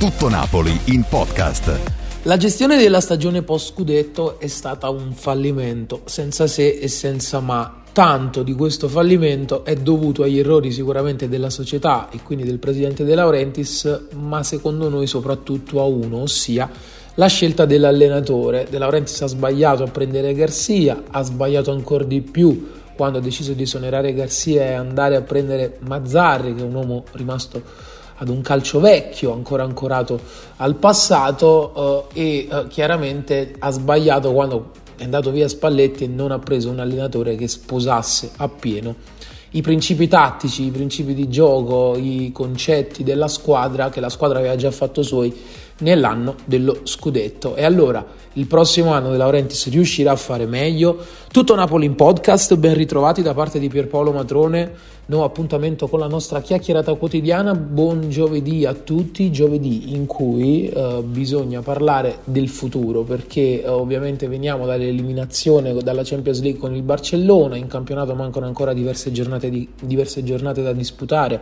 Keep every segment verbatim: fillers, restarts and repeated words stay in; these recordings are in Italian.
Tutto Napoli in podcast. La gestione della stagione post-scudetto è stata un fallimento, senza se e senza ma. Tanto di questo fallimento è dovuto agli errori sicuramente della società e quindi del presidente De Laurentiis, ma secondo noi soprattutto a uno, ossia la scelta dell'allenatore. De Laurentiis ha sbagliato a prendere Garcia, ha sbagliato ancora di più quando ha deciso di esonerare Garcia e andare a prendere Mazzarri, che è un uomo rimasto ad un calcio vecchio, ancora ancorato al passato, eh, e eh, chiaramente ha sbagliato quando è andato via Spalletti e non ha preso un allenatore che sposasse appieno i principi tattici, i principi di gioco, i concetti della squadra che la squadra aveva già fatto suoi nell'anno dello scudetto. E allora il prossimo anno De Laurentiis riuscirà a fare meglio? Tutto Napoli in podcast, ben ritrovati da parte di Pierpaolo Matrone, nuovo appuntamento con la nostra chiacchierata quotidiana. Buon giovedì a tutti, giovedì in cui eh, bisogna parlare del futuro, perché eh, ovviamente veniamo dall'eliminazione dalla Champions League con il Barcellona, in campionato mancano ancora diverse giornate, di, diverse giornate da disputare,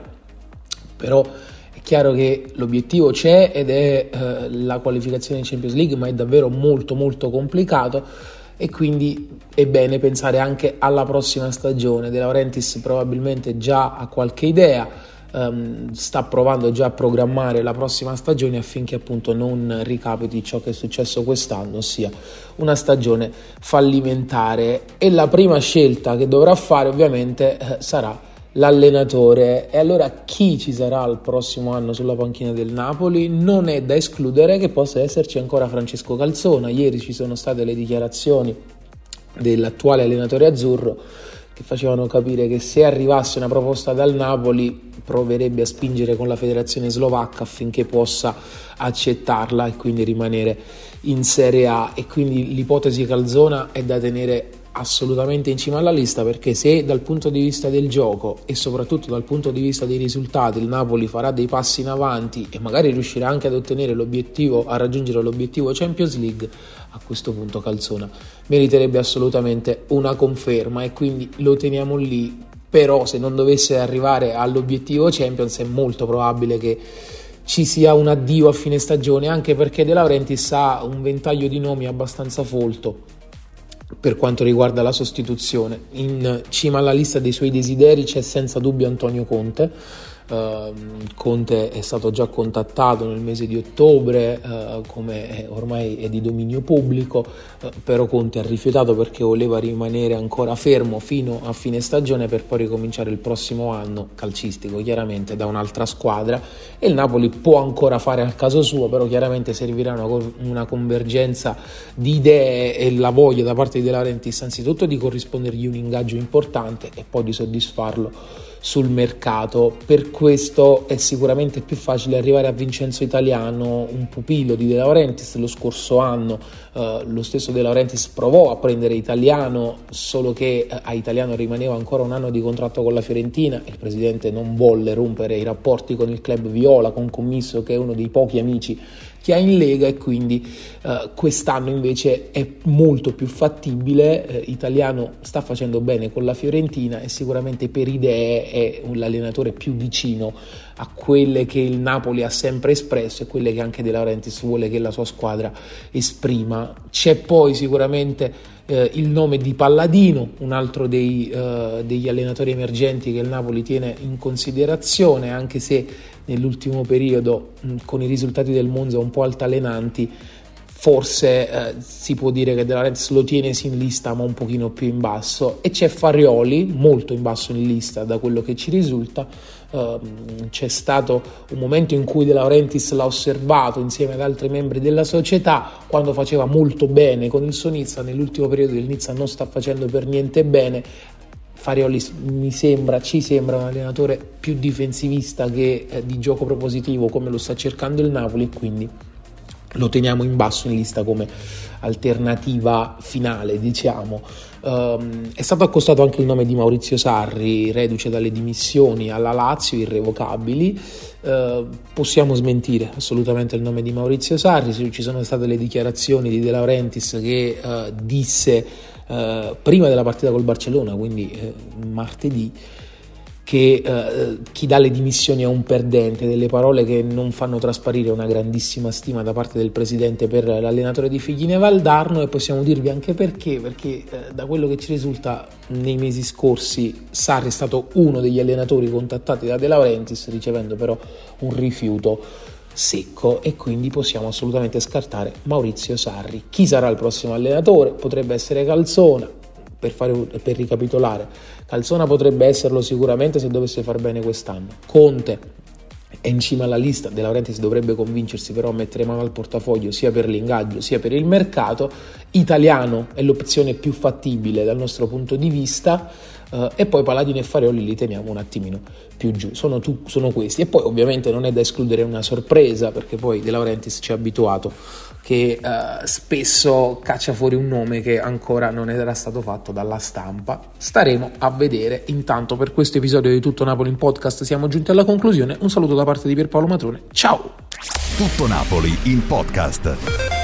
però è chiaro che l'obiettivo c'è ed è eh, la qualificazione in Champions League, ma è davvero molto molto complicato e quindi è bene pensare anche alla prossima stagione. De Laurentiis probabilmente già ha qualche idea, ehm, sta provando già a programmare la prossima stagione affinché appunto non ricapiti ciò che è successo quest'anno, ossia una stagione fallimentare, e la prima scelta che dovrà fare ovviamente eh, sarà l'allenatore. E allora chi ci sarà il prossimo anno sulla panchina del Napoli? Non è da escludere che possa esserci ancora Francesco Calzona. Ieri ci sono state le dichiarazioni dell'attuale allenatore azzurro che facevano capire che se arrivasse una proposta dal Napoli proverebbe a spingere con la federazione slovacca affinché possa accettarla e quindi rimanere in Serie A, e quindi l'ipotesi Calzona è da tenere assolutamente in cima alla lista, perché se dal punto di vista del gioco e soprattutto dal punto di vista dei risultati il Napoli farà dei passi in avanti e magari riuscirà anche ad ottenere l'obiettivo, a raggiungere l'obiettivo Champions League, a questo punto Calzona meriterebbe assolutamente una conferma e quindi lo teniamo lì. Però se non dovesse arrivare all'obiettivo Champions è molto probabile che ci sia un addio a fine stagione, anche perché De Laurentiis ha un ventaglio di nomi abbastanza folto per quanto riguarda la sostituzione. In cima alla lista dei suoi desideri c'è senza dubbio Antonio Conte. Uh, Conte è stato già contattato nel mese di ottobre, uh, come è, ormai è di dominio pubblico, uh, però Conte ha rifiutato perché voleva rimanere ancora fermo fino a fine stagione per poi ricominciare il prossimo anno calcistico chiaramente da un'altra squadra, e il Napoli può ancora fare al caso suo, però chiaramente servirà una, una convergenza di idee e la voglia da parte di De Laurentiis anzitutto di corrispondergli un ingaggio importante e poi di soddisfarlo sul mercato. Per questo è sicuramente più facile arrivare a Vincenzo Italiano, un pupillo di De Laurentiis. Lo scorso anno eh, lo stesso De Laurentiis provò a prendere Italiano, solo che eh, a Italiano rimaneva ancora un anno di contratto con la Fiorentina. Il presidente non volle rompere i rapporti con il club viola, con Commisso che è uno dei pochi amici che ha in Lega, e quindi eh, quest'anno invece è molto più fattibile. eh, Italiano sta facendo bene con la Fiorentina e sicuramente per idee è un allenatore più vicino a quelle che il Napoli ha sempre espresso e quelle che anche De Laurentiis vuole che la sua squadra esprima. C'è poi sicuramente eh, il nome di Palladino, un altro dei, eh, degli allenatori emergenti che il Napoli tiene in considerazione, anche se nell'ultimo periodo mh, con i risultati del Monza un po' altalenanti forse eh, si può dire che De Laurentiis lo tiene in lista ma un pochino più in basso. E c'è Farioli molto in basso in lista da quello che ci risulta. Uh, c'è stato un momento in cui De Laurentiis l'ha osservato insieme ad altri membri della società quando faceva molto bene con il suo Nizza. Nell'ultimo periodo il Nizza non sta facendo per niente bene. Farioli mi sembra, ci sembra un allenatore più difensivista che eh, di gioco propositivo, come lo sta cercando il Napoli, e quindi lo teniamo in basso in lista come alternativa finale, diciamo. Um, è stato accostato anche il nome di Maurizio Sarri, reduce dalle dimissioni alla Lazio irrevocabili. Uh, possiamo smentire assolutamente il nome di Maurizio Sarri. Ci sono state le dichiarazioni di De Laurentiis che uh, disse uh, prima della partita col Barcellona, quindi uh, martedì, che eh, chi dà le dimissioni è un perdente, delle parole che non fanno trasparire una grandissima stima da parte del presidente per l'allenatore di Figline Valdarno, e possiamo dirvi anche perché, perché eh, da quello che ci risulta nei mesi scorsi Sarri è stato uno degli allenatori contattati da De Laurentiis, ricevendo però un rifiuto secco, e quindi possiamo assolutamente scartare Maurizio Sarri. Chi sarà il prossimo allenatore? Potrebbe essere Calzona. Per, fare, per ricapitolare, Calzona potrebbe esserlo sicuramente se dovesse far bene quest'anno. Conte è in cima alla lista, De Laurentiis dovrebbe convincersi però a mettere mano al portafoglio sia per l'ingaggio sia per il mercato. Italiano è l'opzione più fattibile dal nostro punto di vista, uh, e poi Paladino e Farioli li teniamo un attimino più giù. Sono, tu, sono questi, e poi ovviamente non è da escludere una sorpresa, perché poi De Laurentiis ci ha abituato che uh, spesso caccia fuori un nome che ancora non era stato fatto dalla stampa. Staremo a vedere. Intanto, per questo episodio di Tutto Napoli in podcast siamo giunti alla conclusione. Un saluto da parte di Pierpaolo Matrone, ciao! Tutto Napoli in podcast.